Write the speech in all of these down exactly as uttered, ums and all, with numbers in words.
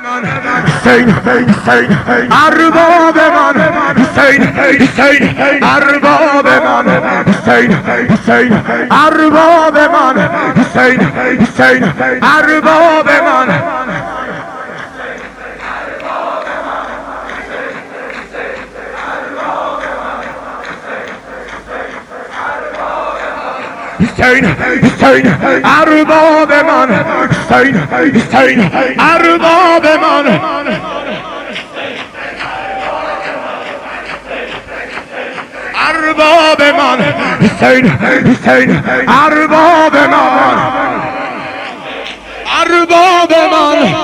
حسین حسین ارباب من حسین حسین ارباب من حسین حسین ارباب من حسین حسین ارباب من حسین حسین ارباب من حسین حسین ارباب من ارباب من حسین حسین ارباب من ارباب من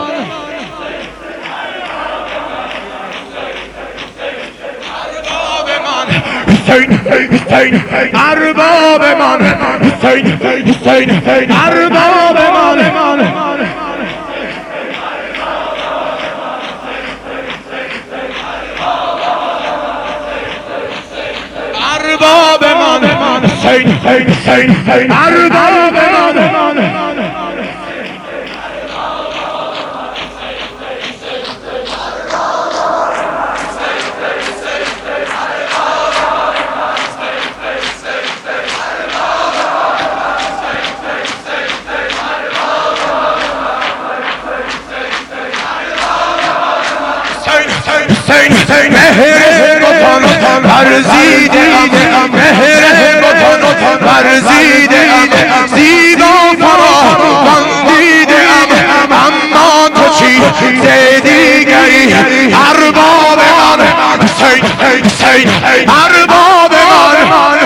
حسین حسین ارباب من حسین حسین ارباب من ارباب من حسین حسین ارباب من مهر وطن ورزیده ام مهر وطن ورزیده ام زیبا فرا بندیده ام اما تو چی ز دیگری ارباب من حسین حسین ارباب من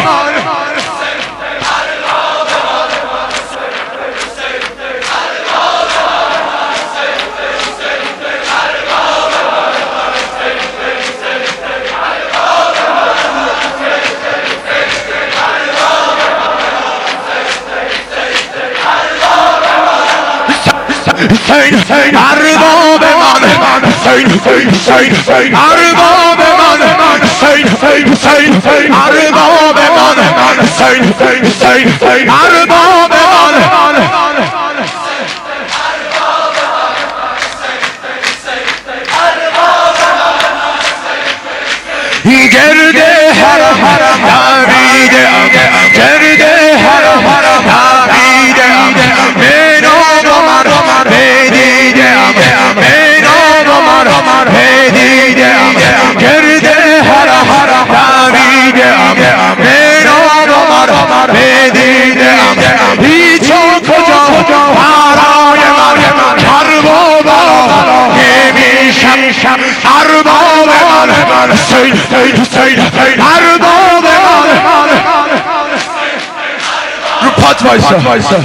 حسین حسین ارباب من حسین حسین ارباب من حسین حسین ارباب من حسین حسین ارباب من گرد حرم نبیده ام گرد حرم نبیده ام بینام من بدیده ام بینام من بدیده ام گرد حرم نبیده ام بینام من بدیده ام هیچون کجا برای من ارباب نمیشم ارباب من حسین حسین ارباب من رو پات وایسا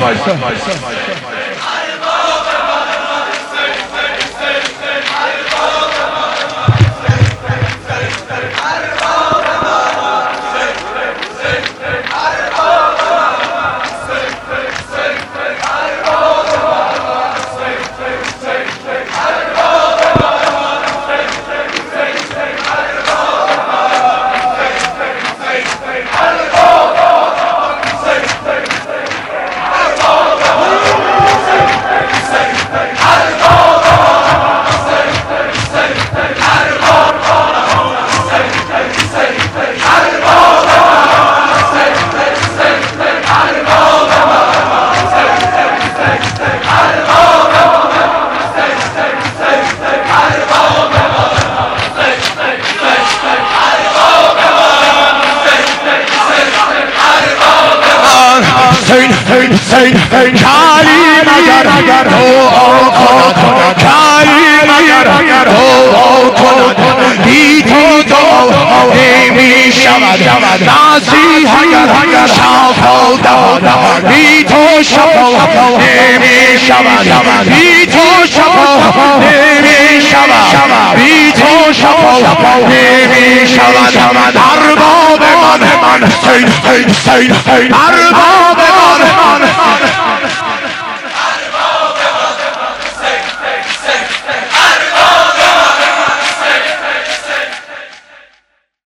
کالی مگر هو کند کالی مگر هو کند بی تو تو نمی شود نازی اگر شفا داد بی تو شفا نمی شود بی تو شفا نمی شود بی تو شفا نمی شود ارباب من حسین حسین ارباب